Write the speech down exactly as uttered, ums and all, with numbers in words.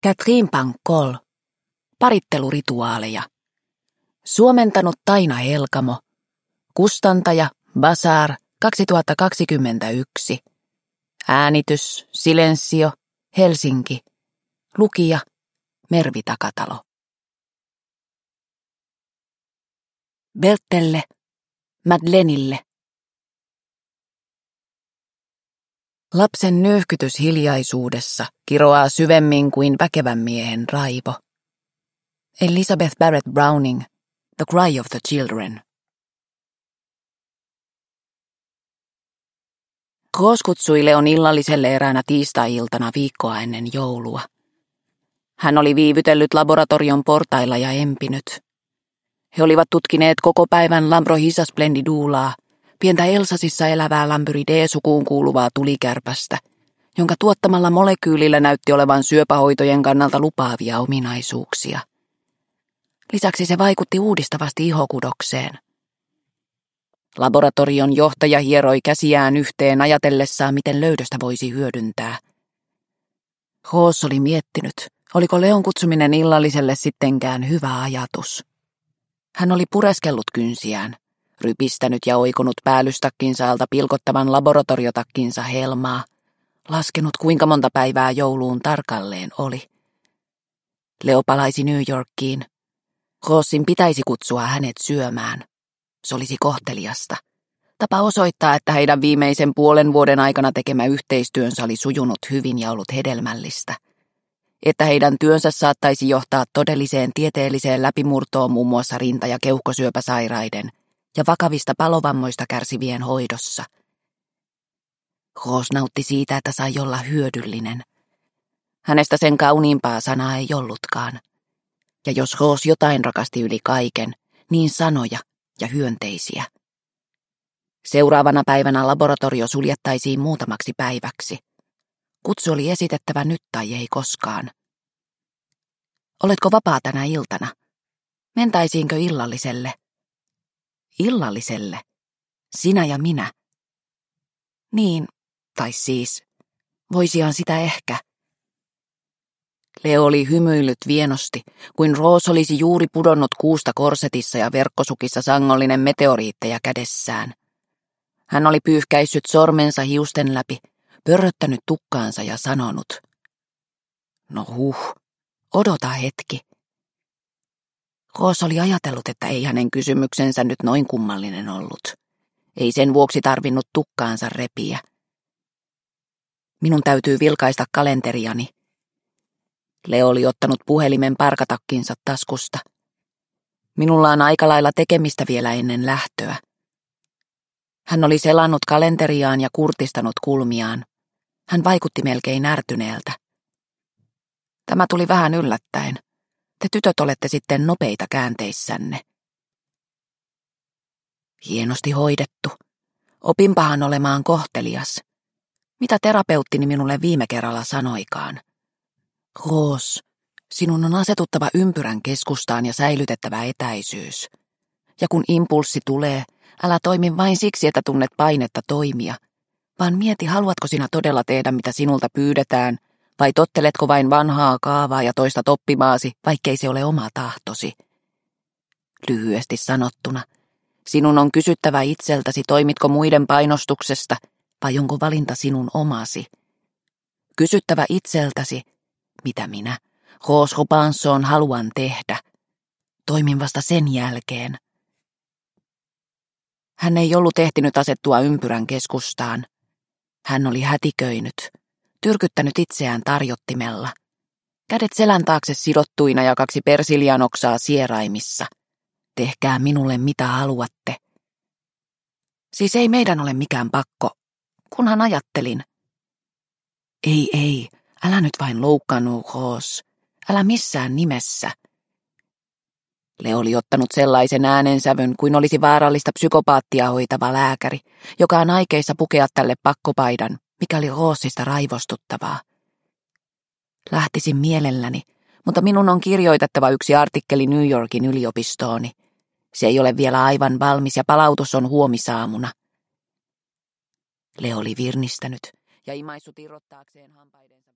Catherine Pancol. Parittelurituaaleja. Suomentanut Taina Helkamo. Kustantaja Bazaar kaksituhattakaksikymmentäyksi. Äänitys Silensio Helsinki. Lukija Mervi Takatalo. Bertelle Madlenille. Lapsen nyyhkytys hiljaisuudessa kiroaa syvemmin kuin väkevän miehen raivo. Elizabeth Barrett Browning, The Cry of the Children. Rose kutsui Leon illalliselle eräänä tiistai-iltana viikkoa ennen joulua. Hän oli viivytellyt laboratorion portailla ja empinyt. He olivat tutkineet koko päivän Lambrohisa splendidulaa, pientä Elsasissa elävää Lampyridae-sukuun kuuluvaa tulikärpästä, jonka tuottamalla molekyylillä näytti olevan syöpähoitojen kannalta lupaavia ominaisuuksia. Lisäksi se vaikutti uudistavasti ihokudokseen. Laboratorion johtaja hieroi käsiään yhteen ajatellessaan, miten löydöstä voisi hyödyntää. Rose oli miettinyt, oliko Leon kutsuminen illalliselle sittenkään hyvä ajatus. Hän oli pureskellut kynsiään, rypistänyt ja oikonut päällystakkinsa alta pilkottavan laboratoriotakkinsa helmaa, laskenut kuinka monta päivää jouluun tarkalleen oli. Leo palaisi New Yorkiin. Rosin pitäisi kutsua hänet syömään. Se olisi kohteliasta. Tapa osoittaa, että heidän viimeisen puolen vuoden aikana tekemä yhteistyönsä oli sujunut hyvin ja ollut hedelmällistä. Että heidän työnsä saattaisi johtaa todelliseen tieteelliseen läpimurtoon muun muassa rinta- ja keuhkosyöpäsairaiden ja vakavista palovammoista kärsivien hoidossa. Rose nautti siitä, että sai olla hyödyllinen. Hänestä sen kauniimpaa sanaa ei ollutkaan. Ja jos Rose jotain rakasti yli kaiken, niin sanoja ja hyönteisiä. Seuraavana päivänä laboratorio suljettaisiin muutamaksi päiväksi. Kutsu oli esitettävä nyt tai ei koskaan. Oletko vapaa tänä iltana? Mentäisiinkö illalliselle? Illalliselle? Sinä ja minä? Niin, tai siis, voisihan sitä ehkä. Leo oli hymyillyt vienosti, kuin Rose olisi juuri pudonnut kuusta korsetissa ja verkkosukissa sangollinen meteoriitteja kädessään. Hän oli pyyhkäissyt sormensa hiusten läpi, pörröttänyt tukkaansa ja sanonut: No huh, odota hetki. Rose oli ajatellut, että ei hänen kysymyksensä nyt noin kummallinen ollut. Ei sen vuoksi tarvinnut tukkaansa repiä. Minun täytyy vilkaista kalenteriani. Leo oli ottanut puhelimen parkatakkinsa taskusta. Minulla on aika lailla tekemistä vielä ennen lähtöä. Hän oli selannut kalenteriaan ja kurtistanut kulmiaan. Hän vaikutti melkein ärtyneeltä. Tämä tuli vähän yllättäen. Te tytöt olette sitten nopeita käänteissänne. Hienosti hoidettu. Opinpahan olemaan kohtelias. Mitä terapeuttini minulle viime kerralla sanoikaan? Rose, sinun on asetuttava ympyrän keskustaan ja säilytettävä etäisyys. Ja kun impulssi tulee, älä toimi vain siksi, että tunnet painetta toimia, vaan mieti, haluatko sinä todella tehdä, mitä sinulta pyydetään, vai totteletko vain vanhaa kaavaa ja toista oppimaasi, vaikkei se ole oma tahtosi. Lyhyesti sanottuna, sinun on kysyttävä itseltäsi, toimitko muiden painostuksesta, vai onko valinta sinun omasi. Kysyttävä itseltäsi, mitä minä, Rose Robinson, haluan tehdä. Toimin vasta sen jälkeen. Hän ei ollut ehtinyt asettua ympyrän keskustaan. Hän oli hätiköinyt, tyrkyttänyt itseään tarjottimella. Kädet selän taakse sidottuina ja kaksi persiljanoksaa sieraimissa. Tehkää minulle mitä haluatte. Siis ei meidän ole mikään pakko, kunhan ajattelin. Ei, ei, älä nyt vain loukkaannu, Rose. Älä missään nimessä. Leo oli ottanut sellaisen äänensävyn kuin olisi vaarallista psykopaattia hoitava lääkäri, joka on aikeissa pukea tälle pakkopaidan, mikä oli Rosesta raivostuttavaa. Lähtisin mielelläni, mutta minun on kirjoitettava yksi artikkeli New Yorkin yliopistooni. Se ei ole vielä aivan valmis ja palautus on huomisaamuna. Leo oli virnistänyt ja imaissut irrottaakseen hampaidensa.